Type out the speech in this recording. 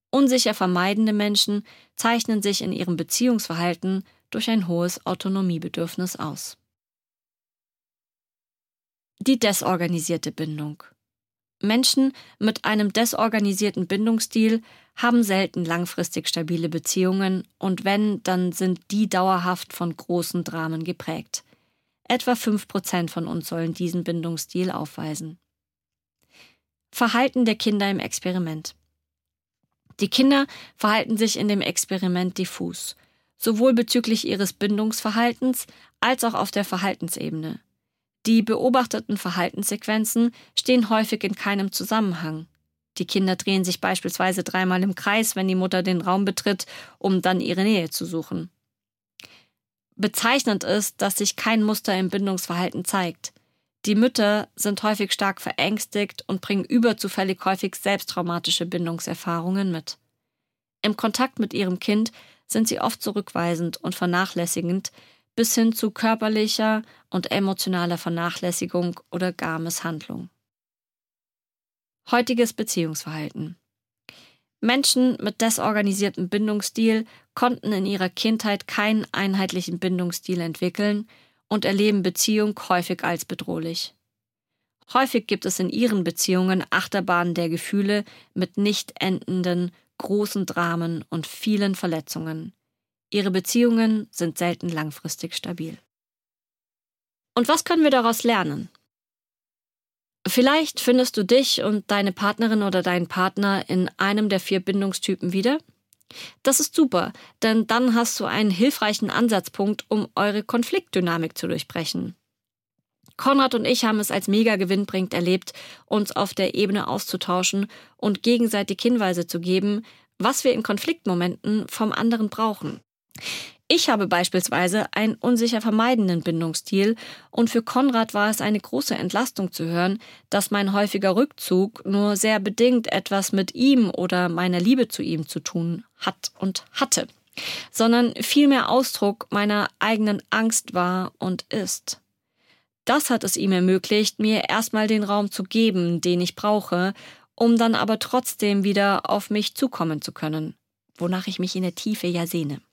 Unsicher vermeidende Menschen zeichnen sich in ihrem Beziehungsverhalten durch ein hohes Autonomiebedürfnis aus. Die desorganisierte Bindung. Menschen mit einem desorganisierten Bindungsstil haben selten langfristig stabile Beziehungen und wenn, dann sind die dauerhaft von großen Dramen geprägt. Etwa 5% von uns sollen diesen Bindungsstil aufweisen. Verhalten der Kinder im Experiment. Die Kinder verhalten sich in dem Experiment diffus, sowohl bezüglich ihres Bindungsverhaltens als auch auf der Verhaltensebene. Die beobachteten Verhaltenssequenzen stehen häufig in keinem Zusammenhang. Die Kinder drehen sich beispielsweise 3-mal im Kreis, wenn die Mutter den Raum betritt, um dann ihre Nähe zu suchen. Bezeichnend ist, dass sich kein Muster im Bindungsverhalten zeigt. Die Mütter sind häufig stark verängstigt und bringen überzufällig häufig selbsttraumatische Bindungserfahrungen mit. Im Kontakt mit ihrem Kind sind sie oft zurückweisend und vernachlässigend, bis hin zu körperlicher und emotionaler Vernachlässigung oder gar Misshandlung. Heutiges Beziehungsverhalten. Menschen mit desorganisiertem Bindungsstil konnten in ihrer Kindheit keinen einheitlichen Bindungsstil entwickeln und erleben Beziehung häufig als bedrohlich. Häufig gibt es in ihren Beziehungen Achterbahnen der Gefühle mit nicht endenden, großen Dramen und vielen Verletzungen. Ihre Beziehungen sind selten langfristig stabil. Und was können wir daraus lernen? Vielleicht findest du dich und deine Partnerin oder deinen Partner in einem der 4 Bindungstypen wieder. Das ist super, denn dann hast du einen hilfreichen Ansatzpunkt, um eure Konfliktdynamik zu durchbrechen. Konrad und ich haben es als mega gewinnbringend erlebt, uns auf der Ebene auszutauschen und gegenseitig Hinweise zu geben, was wir in Konfliktmomenten vom anderen brauchen. Ich habe beispielsweise einen unsicher vermeidenden Bindungsstil und für Konrad war es eine große Entlastung zu hören, dass mein häufiger Rückzug nur sehr bedingt etwas mit ihm oder meiner Liebe zu ihm zu tun hat und hatte, sondern vielmehr Ausdruck meiner eigenen Angst war und ist. Das hat es ihm ermöglicht, mir erstmal den Raum zu geben, den ich brauche, um dann aber trotzdem wieder auf mich zukommen zu können, wonach ich mich in der Tiefe ja sehne.